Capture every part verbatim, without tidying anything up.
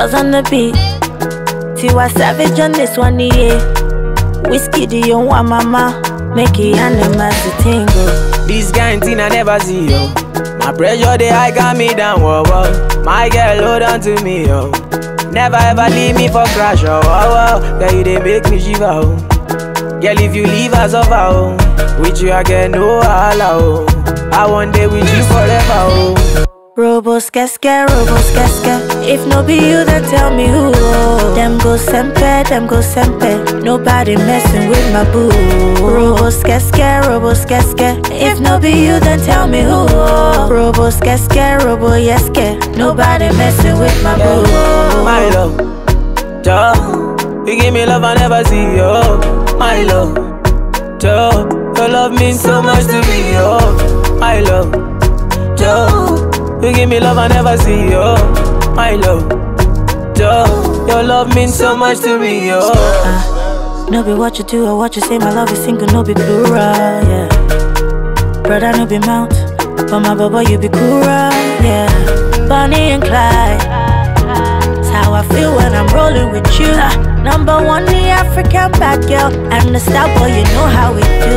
girls on the beat. Tiwa Savage on this one, yeah. Whiskey, do you want mama? Make it animals to tingle. This kind thing I never see, yo. My pressure, they high got me down, whoa, whoa. My girl, hold on to me, yo. Never ever leave me for crash, oh, oh, oh. Girl, you they make me shiver, oh. Girl, if you leave us over, oh. With you, I get no holla, oh. I want day with you forever, oh. Robo skeske, robo skeske. If no be you, then tell me who. Oh. Them go sempe, them go sempe. Nobody messing with my boo. Robo skeske, robo skeske. If no be you, then tell me who. Oh. Robo skeske, robo yeske. Nobody messing with my boo. Yeah. My love, Joe, you give me love I never see, yo. My love, Joe, your love means so much to me, yo. My love, Joe, you give me love I never see, yo. My love, Joe, your love means so much to me, yo. uh, No be what you do or what you say, my love is single, no be plural, yeah. Brother, no be mount, but my baba, you be cooler, yeah. Bonnie and Clyde, that's how I feel when I'm rolling with you. uh, Number one, the African bad girl, and the star boy, you know how we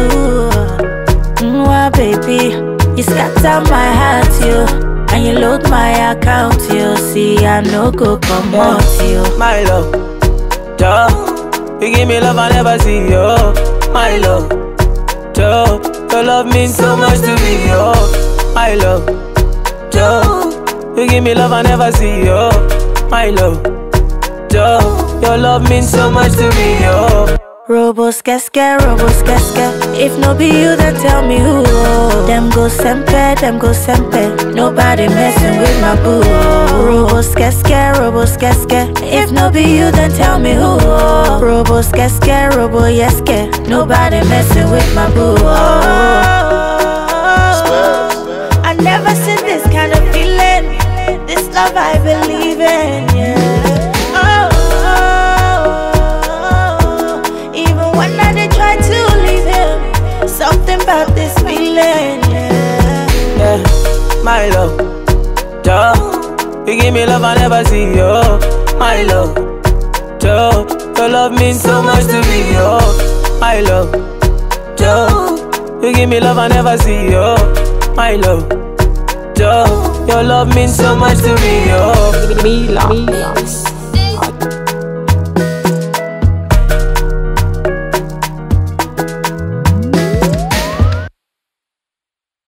do. Mwah, baby, you scatter my heart, you. And you load my account, you see I no go come out, you. My love, Joe, you give me love I never see, yo. My love, Joe, your love means so much to me, yo. My love, Joe, you give me love I never see, yo. My love, Joe, your love means so much to me, yo. Robo skeske, robo skeske. If no be you, then tell me who. Oh. Them go sempe, them go sempe. Nobody messing with my boo. Oh. Robo skeske, robo skeske. If no be you, then tell me who. Oh. Robo skeske, robo yeske. Nobody messing with my boo. Oh. I never seen this kind of feeling. This love I believe in, yeah. Something about this feeling, yeah. Yeah, my love, Joe, you give me love I never see, yo. My love, Joe, your love means so much to me, yo. My love, Joe, you give me love I never see, yo. My love, Joe, your love means so much to me, yo. Milan.